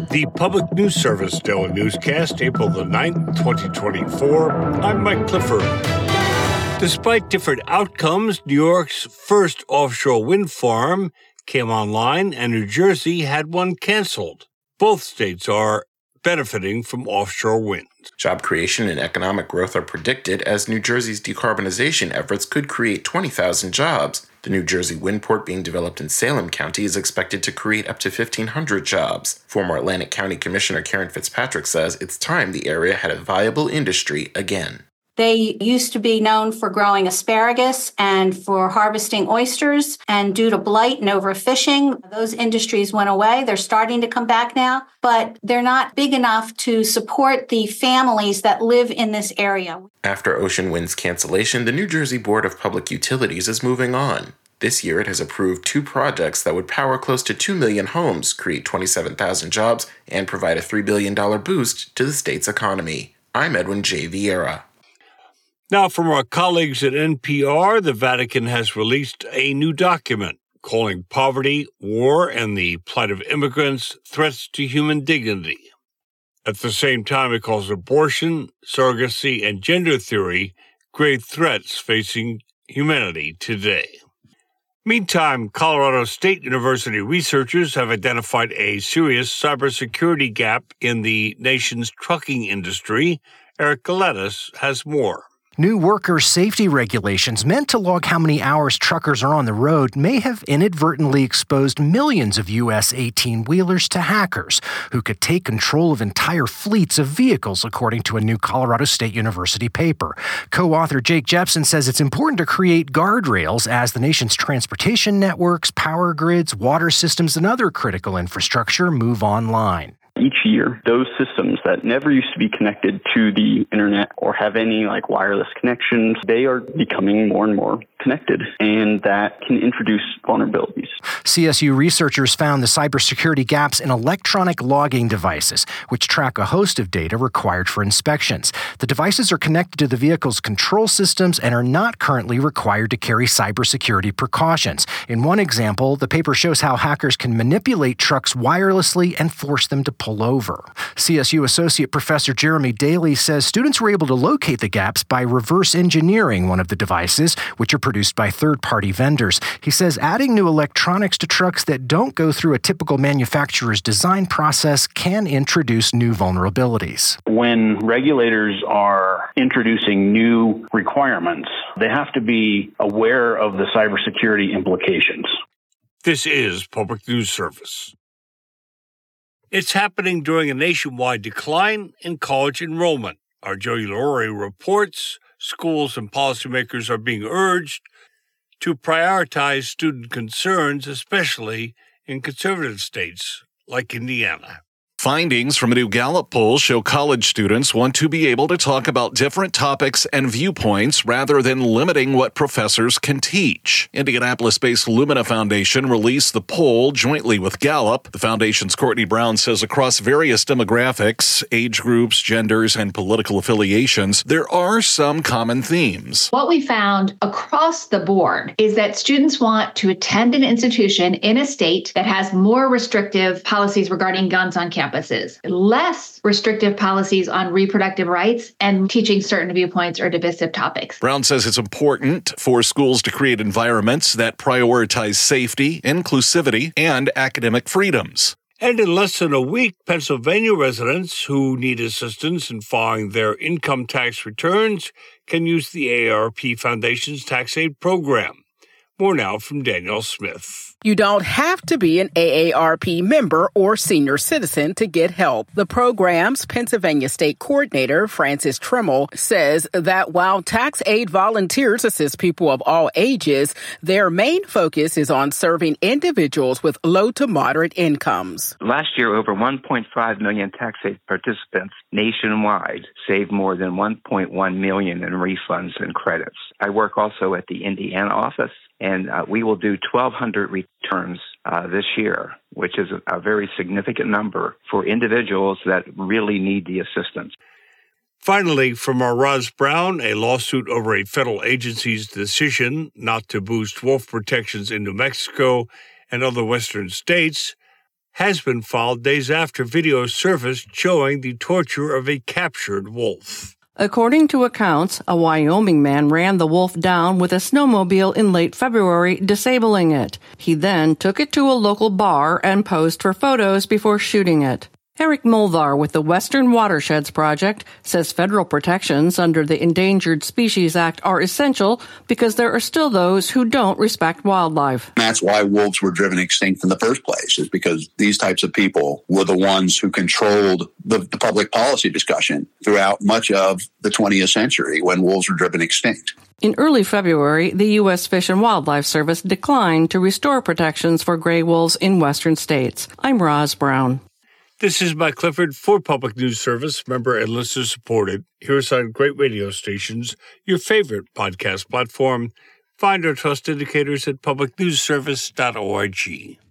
The Public News Service Daily Newscast, April the 9th, 2024. I'm Mike Clifford. Despite different outcomes, New York's first offshore wind farm came online and New Jersey had one canceled. Both states are benefiting from offshore wind. Job creation and economic growth are predicted as New Jersey's decarbonization efforts could create 20,000 jobs. The New Jersey wind port being developed in Salem County is expected to create up to 1,500 jobs. Former Atlantic County Commissioner Karen Fitzpatrick says it's time the area had a viable industry again. They used to be known for growing asparagus and for harvesting oysters, and due to blight and overfishing, those industries went away. They're starting to come back now, but they're not big enough to support the families that live in this area. After Ocean Wind's cancellation, the New Jersey Board of Public Utilities is moving on. This year, it has approved 2 projects that would power close to 2 million homes, create 27,000 jobs, and provide a $3 billion boost to the state's economy. I'm Edwin J. Vieira. Now, from our colleagues at NPR, the Vatican has released a new document calling poverty, war, and the plight of immigrants threats to human dignity. At the same time, it calls abortion, surrogacy, and gender theory great threats facing humanity today. Meantime, Colorado State University researchers have identified a serious cybersecurity gap in the nation's trucking industry. Eric Galetis has more. New worker safety regulations meant to log how many hours truckers are on the road may have inadvertently exposed millions of U.S. 18-wheelers to hackers who could take control of entire fleets of vehicles, according to a new Colorado State University paper. Co-author Jake Jepson says it's important to create guardrails as the nation's transportation networks, power grids, water systems, and other critical infrastructure move online. Each year, those systems that never used to be connected to the internet or have any wireless connections, they are becoming more and more connected, and that can introduce vulnerabilities. CSU researchers found the cybersecurity gaps in electronic logging devices, which track a host of data required for inspections. The devices are connected to the vehicle's control systems and are not currently required to carry cybersecurity precautions. In one example, the paper shows how hackers can manipulate trucks wirelessly and force them to pull over. CSU Associate Professor Jeremy Daly says students were able to locate the gaps by reverse engineering one of the devices, which are produced by third-party vendors. He says adding new electronics to trucks that don't go through a typical manufacturer's design process can introduce new vulnerabilities. When regulators are introducing new requirements, they have to be aware of the cybersecurity implications. This is Public News Service. It's happening during a nationwide decline in college enrollment. Our Joey Laurie reports schools and policymakers are being urged to prioritize student concerns, especially in conservative states like Indiana. Findings from a new Gallup poll show college students want to be able to talk about different topics and viewpoints rather than limiting what professors can teach. Indianapolis-based Lumina Foundation released the poll jointly with Gallup. The foundation's Courtney Brown says across various demographics, age groups, genders, and political affiliations, there are some common themes. What we found across the board is that students want to attend an institution in a state that has more restrictive policies regarding guns on campus, less restrictive policies on reproductive rights, and teaching certain viewpoints or divisive topics. Brown says it's important for schools to create environments that prioritize safety, inclusivity, and academic freedoms. And in less than a week, Pennsylvania residents who need assistance in filing their income tax returns can use the AARP Foundation's tax aid program. More now from Danielle Smith. You don't have to be an AARP member or senior citizen to get help. The program's Pennsylvania State Coordinator, Francis Trimmel, says that while tax aid volunteers assist people of all ages, their main focus is on serving individuals with low to moderate incomes. Last year, over 1.5 million tax aid participants nationwide saved more than 1.1 million in refunds and credits. I work also at the Indiana office, and we will do 1,200 returns this year, which is a very significant number for individuals that really need the assistance. Finally, from our Roz Brown, a lawsuit over a federal agency's decision not to boost wolf protections in New Mexico and other western states has been filed days after video surfaced showing the torture of a captured wolf. According to accounts, a Wyoming man ran the wolf down with a snowmobile in late February, disabling it. He then took it to a local bar and posed for photos before shooting it. Eric Mulvar with the Western Watersheds Project says federal protections under the Endangered Species Act are essential because there are still those who don't respect wildlife. That's why wolves were driven extinct in the first place, is because these types of people were the ones who controlled the public policy discussion throughout much of the 20th century when wolves were driven extinct. In early February, the U.S. Fish and Wildlife Service declined to restore protections for gray wolves in western states. I'm Roz Brown. This is Mike Clifford for Public News Service, member and listener supported. Here's on great radio stations, your favorite podcast platform. Find our trust indicators at publicnewsservice.org.